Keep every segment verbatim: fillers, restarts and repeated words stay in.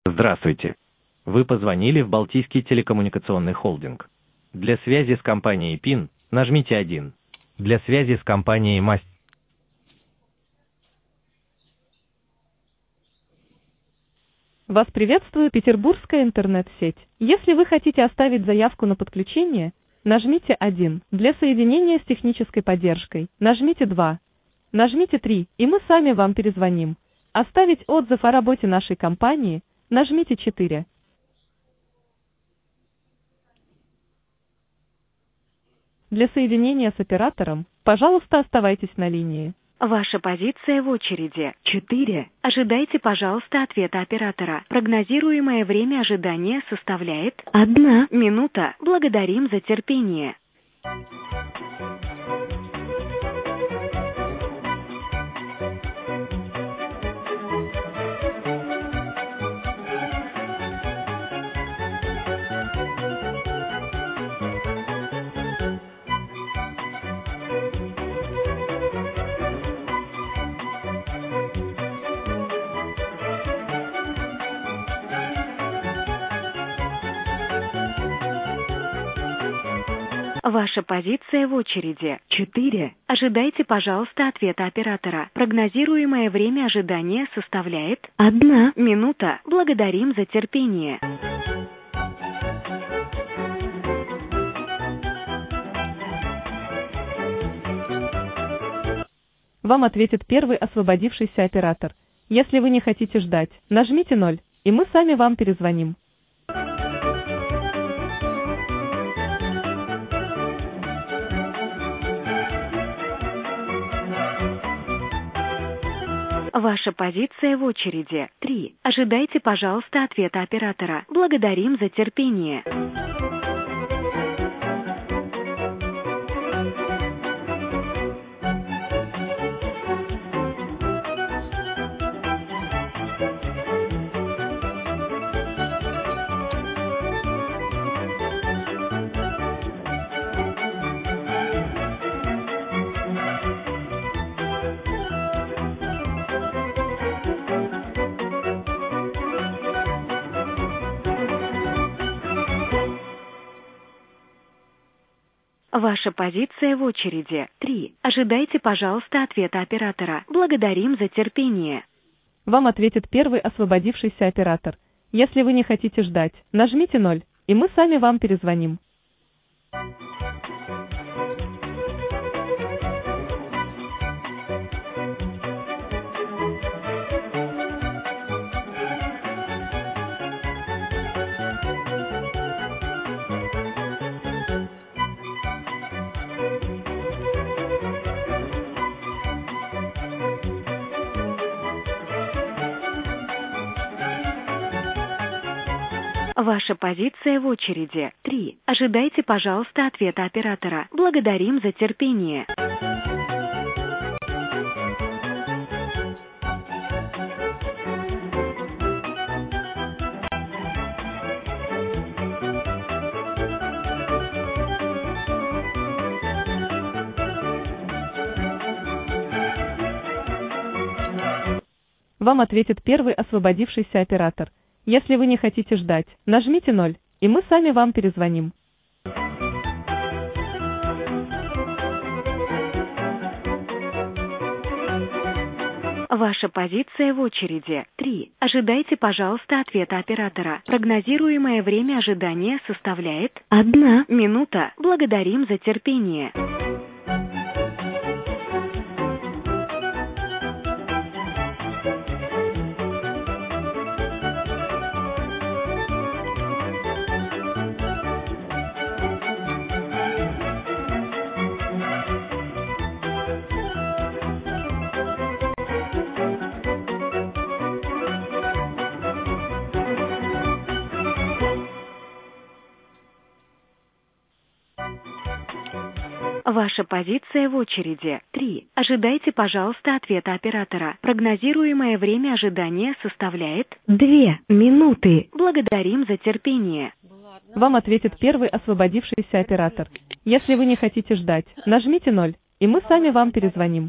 Здравствуйте. Вы позвонили в Балтийский телекоммуникационный холдинг. Для связи с компанией ПИН нажмите один. Для связи с компанией Мастер. Вас приветствует Петербургская интернет-сеть. Если вы хотите оставить заявку на подключение, нажмите один. Для соединения с технической поддержкой нажмите два. Нажмите три, и мы сами вам перезвоним. Оставить отзыв о работе нашей компании нажмите четыре. Для соединения с оператором, пожалуйста, оставайтесь на линии. Ваша позиция в очереди четыре. Ожидайте, пожалуйста, ответа оператора. Прогнозируемое время ожидания составляет одна минута. Благодарим за терпение. Ваша позиция в очереди четыре. Ожидайте, пожалуйста, ответа оператора. Прогнозируемое время ожидания составляет одна минута. Благодарим за терпение. Вам ответит первый освободившийся оператор. Если вы не хотите ждать, нажмите ноль, и мы сами вам перезвоним. Ваша позиция в очереди три. Ожидайте, пожалуйста, ответа оператора. Благодарим за терпение. Ваша позиция в очереди три. Ожидайте, пожалуйста, ответа оператора. Благодарим за терпение. Вам ответит первый освободившийся оператор. Если вы не хотите ждать, нажмите ноль, и мы сами вам перезвоним. Ваша позиция в очереди три. Ожидайте, пожалуйста, ответа оператора. Благодарим за терпение. Вам ответит первый освободившийся оператор. Если вы не хотите ждать, нажмите ноль, и мы сами вам перезвоним. Ваша позиция в очереди три. Ожидайте, пожалуйста, ответа оператора. Прогнозируемое время ожидания составляет одна минута. Благодарим за терпение. Ваша позиция в очереди три. Ожидайте, пожалуйста, ответа оператора. Прогнозируемое время ожидания составляет две минуты. Благодарим за терпение. Вам ответит первый освободившийся оператор. Если вы не хотите ждать, нажмите ноль, и мы сами вам перезвоним.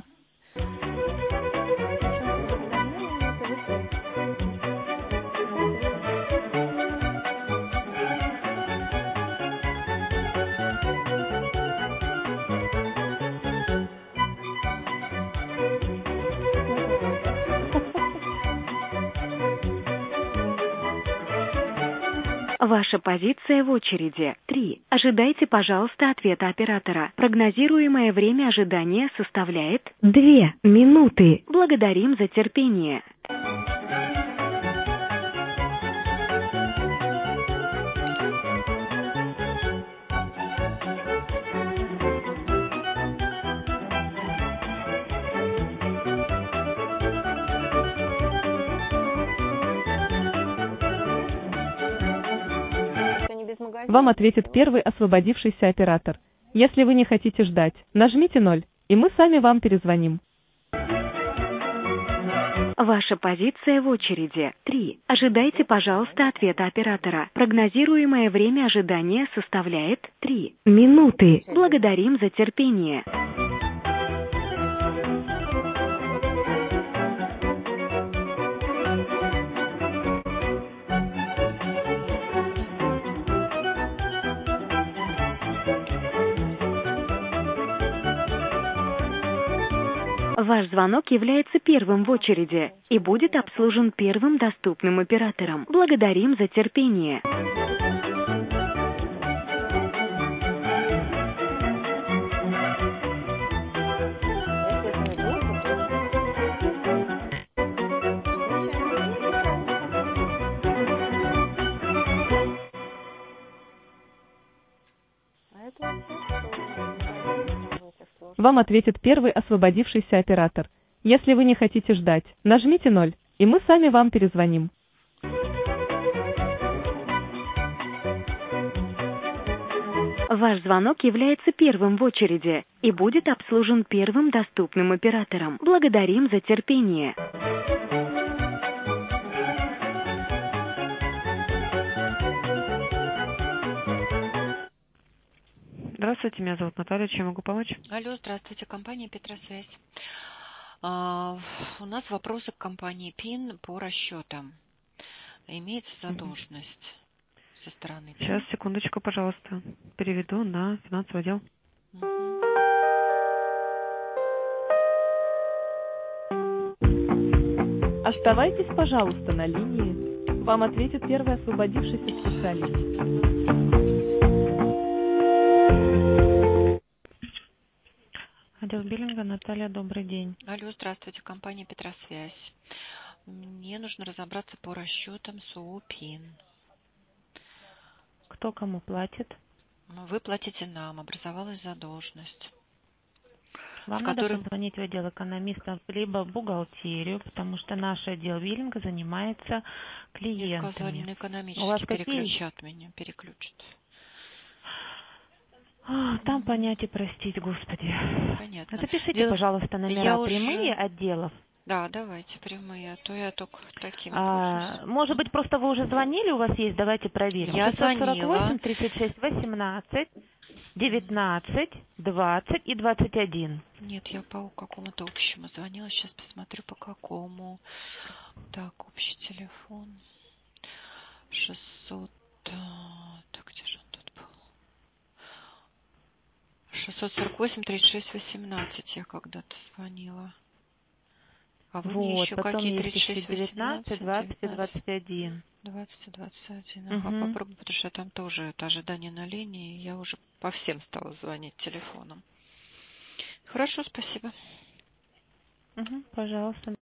Ваша позиция в очереди три. Ожидайте, пожалуйста, ответа оператора. Прогнозируемое время ожидания составляет две минуты. Благодарим за терпение. Вам ответит первый освободившийся оператор. Если вы не хотите ждать, нажмите ноль, и мы сами вам перезвоним. Ваша позиция в очереди три. Ожидайте, пожалуйста, ответа оператора. Прогнозируемое время ожидания составляет три минуты. Благодарим за терпение. Ваш звонок является первым в очереди и будет обслужен первым доступным оператором. Благодарим за терпение. Вам ответит первый освободившийся оператор. Если вы не хотите ждать, нажмите ноль, и мы сами вам перезвоним. Ваш звонок является первым в очереди и будет обслужен первым доступным оператором. Благодарим за терпение. Здравствуйте, меня зовут Наталья, чем могу помочь? Алло, здравствуйте, компания Петросвязь. А, у нас вопросы к компании ПИН по расчетам. Имеется задолженность со стороны ПИН? Сейчас, секундочку, пожалуйста. Переведу на финансовый отдел. Угу. Оставайтесь, пожалуйста, на линии. Вам ответит первый освободившийся специалист. Отдел биллинга, Наталья, добрый день. Алло, здравствуйте, компания Петросвязь. Мне нужно разобраться по расчетам СОО ПИН. Кто кому платит? Вы платите нам, образовалась задолженность. Вам с надо которым... позвонить в отдел экономистов, либо в бухгалтерию, потому что наш отдел биллинга занимается клиентами. Мне сказали, на экономический У вас переключат какие... меня, переключат. Там понятие, простить, Господи. Понятно. Запишите, Дело... пожалуйста, номера я прямые уже... отделов. Да, давайте прямые, а то я только таким А, может быть, просто вы уже звонили, у вас есть, давайте проверим. Я шестьсот сорок восемь, звонила. тридцать шесть, восемнадцать, девятнадцать, двадцать и двадцать один. Нет, я по какому-то общему звонила. Сейчас посмотрю, по какому. Так, общий телефон. шестьсот... Так, где же он тут был? шестьсот сорок восемь, тридцать шесть, восемнадцать я когда-то звонила. А вы вот, мне еще потом какие есть тридцать шесть, девятнадцать, двадцать и восемнадцать, двадцать один. двадцать и двадцать один. Угу. Ага, попробую, потому что там тоже это ожидание на линии. Я уже по всем стала звонить телефоном. Хорошо, спасибо. Угу, пожалуйста.